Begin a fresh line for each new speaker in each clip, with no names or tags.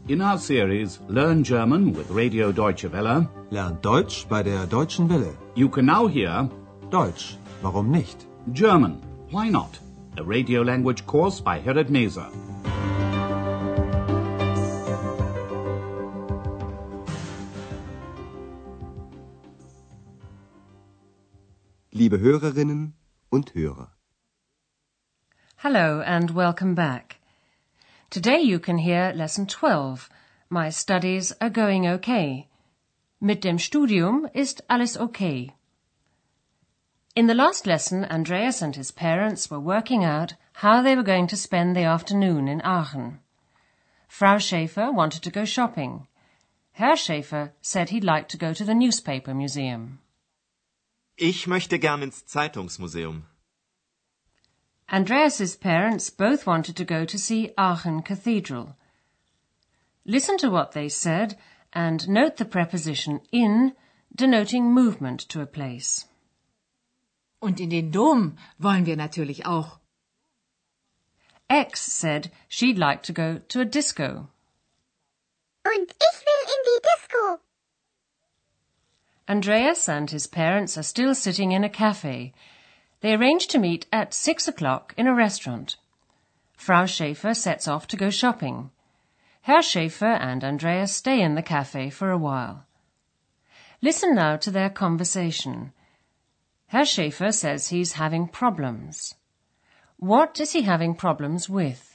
In our series Learn German with Radio Deutsche Welle,
Lernt Deutsch bei der Deutschen Welle.
you can now hear
Deutsch, warum nicht?
German, Why Not? A radio language course by Herrad Meser.
Liebe Hörerinnen und Hörer.
Hello and welcome back. Today you can hear Lesson 12. My studies are going okay. Mit dem Studium ist alles okay. In the last lesson, Andreas and his parents were working out how they were going to spend the afternoon in Aachen. Frau Schäfer wanted to go shopping. Herr Schäfer said he'd like to go to the newspaper museum.
Ich möchte gern ins Zeitungsmuseum.
Andreas's parents both wanted to go to see Aachen Cathedral. Listen to what they said and note the preposition in, denoting movement to a place.
Und in den Dom wollen wir natürlich auch.
X said she'd like to go to a disco.
Und ich will in die Disco.
Andreas and his parents are still sitting in a cafe. They arrange to meet at 6 o'clock in a restaurant. Frau Schäfer sets off to go shopping. Herr Schäfer and Andreas stay in the cafe for a while. Listen now to their conversation. Herr Schäfer says he's having problems. What is he having problems with?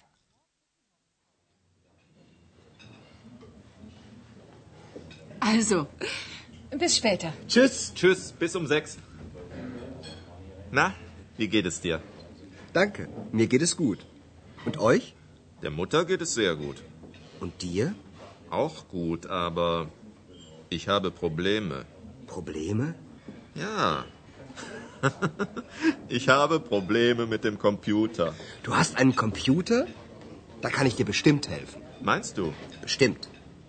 Also, bis später.
Tschüss, bis um 6. Na, wie geht es dir?
Danke, mir geht es gut. Und euch?
Der Mutter geht es sehr gut.
Und dir?
Auch gut, aber ich habe Probleme.
Probleme?
Ja. Ich habe Probleme mit dem Computer.
Du hast einen Computer? Da kann ich dir bestimmt helfen.
Meinst du?
Bestimmt.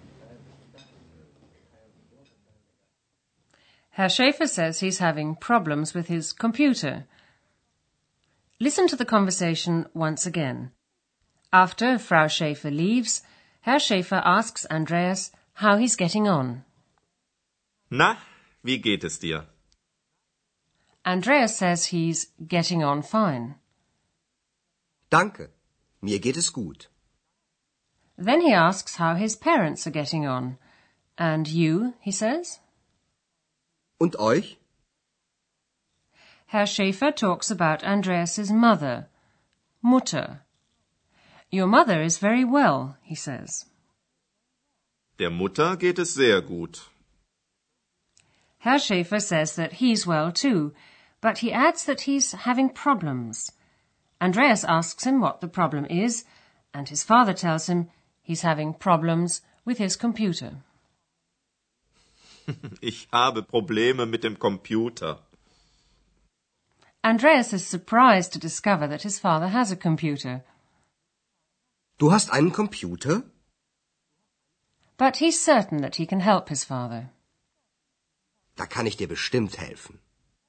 Herr Schäfer says he's having problems with his computer. Listen to the conversation once again. After Frau Schäfer leaves, Herr Schäfer asks Andreas how he's getting on.
Na, wie geht es dir?
Andreas says he's getting on fine.
Danke, mir geht es gut.
Then he asks how his parents are getting on. And you, he says?
Und euch?
Herr Schäfer talks about Andreas's mother, Mutter. Your mother is very well, he says.
Der Mutter geht es sehr gut.
Herr Schäfer says that he's well too, but he adds that he's having problems. Andreas asks him what the problem is, and his father tells him he's having problems with his computer.
Ich habe Probleme mit dem Computer.
Andreas is surprised to discover that his father has a computer.
Du hast einen Computer?
But he's certain that he can help his father.
Da kann ich dir bestimmt helfen.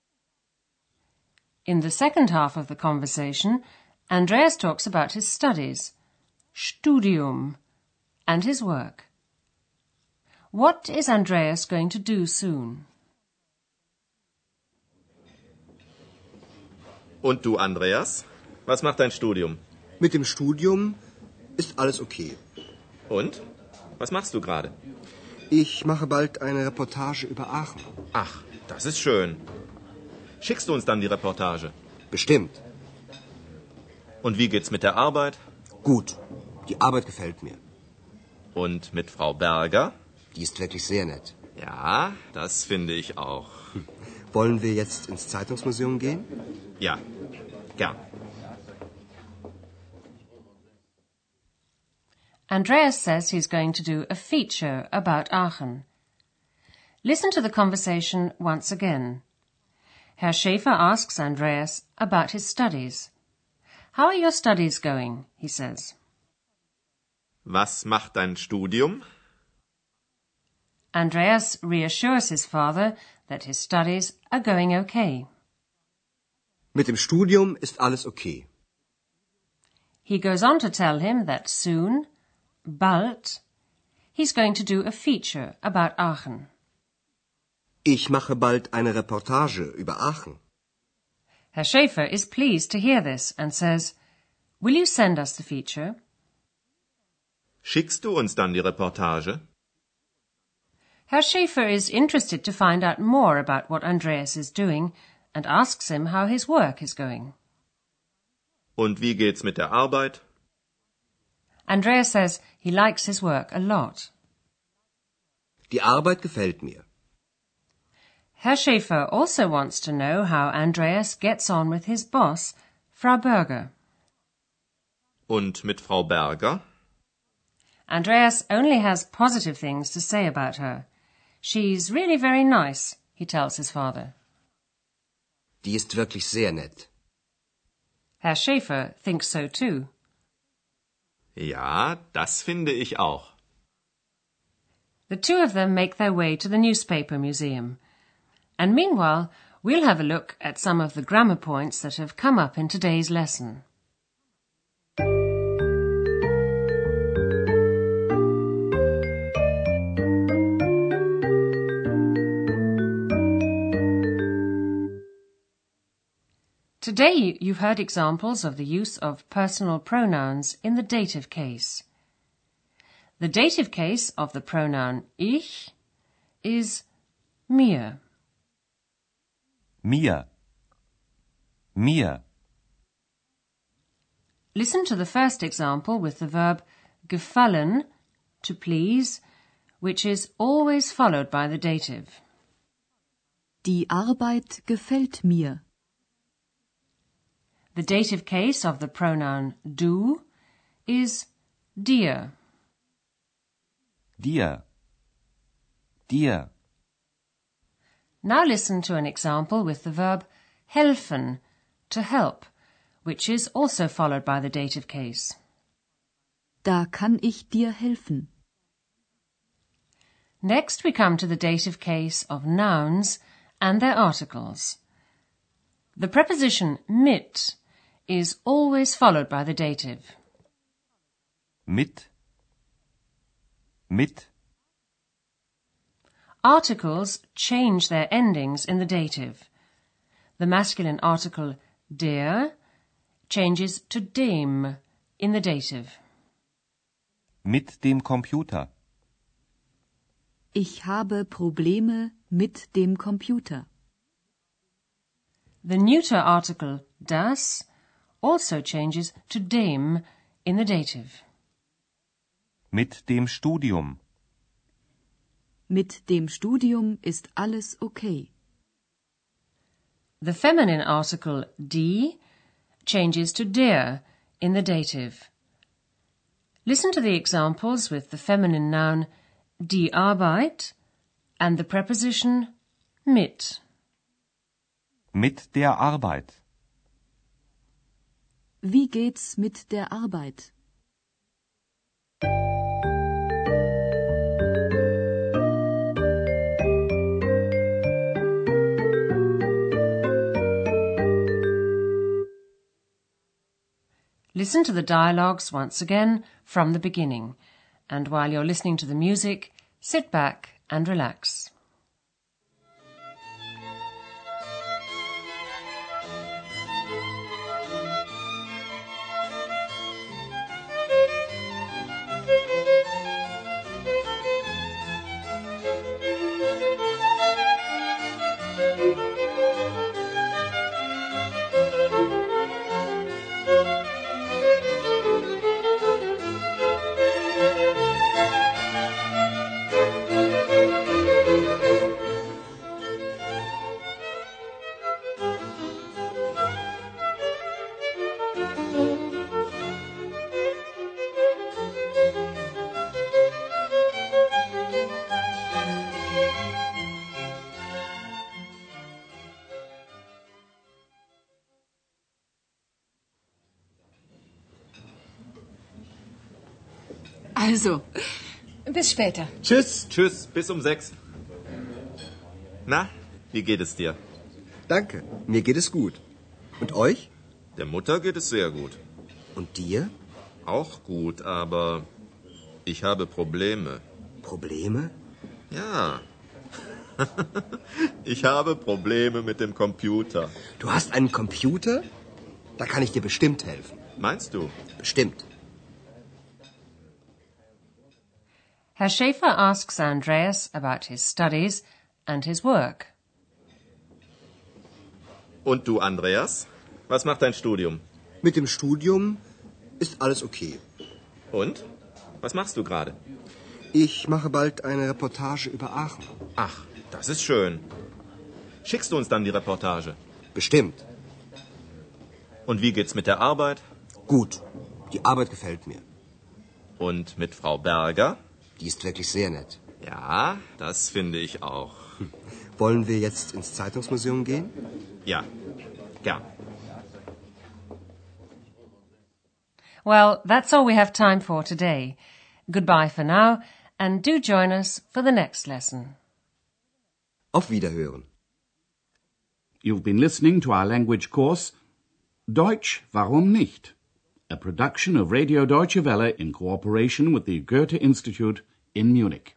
In the second half of the conversation, Andreas talks about his studies, Studium, and his work. What is Andreas going to do soon?
Und du, Andreas? Was macht dein Studium?
Mit dem Studium ist alles okay.
Und? Was machst du gerade?
Ich mache bald eine Reportage über Aachen.
Ach, das ist schön. Schickst du uns dann die Reportage?
Bestimmt.
Und wie geht's mit der Arbeit?
Gut, die Arbeit gefällt mir.
Und mit Frau Berger?
Die ist wirklich sehr nett.
Ja, das finde ich auch.
Wollen wir jetzt ins Zeitungsmuseum gehen?
Ja, gern.
Andreas says he's going to do a feature about Aachen. Listen to the conversation once again. Herr Schäfer asks Andreas about his studies. How are your studies going? He says.
Was macht dein Studium?
Andreas reassures his father that his studies are going okay.
Mit dem Studium ist alles okay.
He goes on to tell him that soon, bald, he's going to do a feature about Aachen.
Ich mache bald eine Reportage über Aachen.
Herr Schäfer is pleased to hear this and says, "Will you send us the feature?"
Schickst du uns dann die Reportage?
Herr Schäfer is interested to find out more about what Andreas is doing and asks him how his work is going.
Und wie geht's mit der Arbeit?
Andreas says he likes his work a lot.
Die Arbeit gefällt mir.
Herr Schäfer also wants to know how Andreas gets on with his boss, Frau Berger.
Und mit Frau Berger?
Andreas only has positive things to say about her. She's really very nice, he tells his father.
Die ist wirklich sehr nett.
Herr Schäfer thinks so too.
Ja, das finde ich auch.
The two of them make their way to the newspaper museum. And meanwhile, we'll have a look at some of the grammar points that have come up in today's lesson. Today you've heard examples of the use of personal pronouns in the dative case. The dative case of the pronoun ich is mir.
Mir. Mir.
Listen to the first example with the verb gefallen, to please, which is always followed by the dative.
Die Arbeit gefällt mir.
The dative case of the pronoun du is dir.
Dir. Dir.
Now listen to an example with the verb helfen, to help, which is also followed by the dative case.
Da kann ich dir helfen.
Next we come to the dative case of nouns and their articles. The preposition mit is always followed by the dative.
Mit. Mit.
Articles change their endings in the dative. The masculine article der changes to dem in the dative.
Mit dem Computer.
Ich habe Probleme mit dem Computer.
The neuter article das also changes to dem in the dative.
Mit dem Studium.
Mit dem Studium ist alles okay.
The feminine article die changes to der in the dative. Listen to the examples with the feminine noun die Arbeit and the preposition mit.
Mit der Arbeit.
Wie geht's mit der Arbeit?
Listen to the dialogues once again from the beginning, and while you're listening to the music, sit back and relax.
Also, bis später.
Tschüss. Tschüss, bis um 6. Na, wie geht es dir?
Danke, mir geht es gut. Und euch?
Der Mutter geht es sehr gut.
Und dir?
Auch gut, aber ich habe Probleme.
Probleme?
Ja. Ich habe Probleme mit dem Computer.
Du hast einen Computer? Da kann ich dir bestimmt helfen.
Meinst du?
Bestimmt.
Herr Schäfer asks Andreas about his studies and his work.
Und du, Andreas? Was macht dein Studium?
Mit dem Studium ist alles okay.
Und? Was machst du gerade?
Ich mache bald eine Reportage über Aachen.
Ach, das ist schön. Schickst du uns dann die Reportage?
Bestimmt.
Und wie geht's mit der Arbeit?
Gut. Die Arbeit gefällt mir.
Und mit Frau Berger?
Die ist wirklich sehr nett.
Ja, das finde ich auch.
Wollen wir jetzt ins Zeitungsmuseum gehen?
Ja, gern.
Well, that's all we have time for today. Goodbye for now, and do join us for the next lesson.
Auf Wiederhören.
You've been listening to our language course, Deutsch, warum nicht? A production of Radio Deutsche Welle in cooperation with the Goethe Institute in Munich.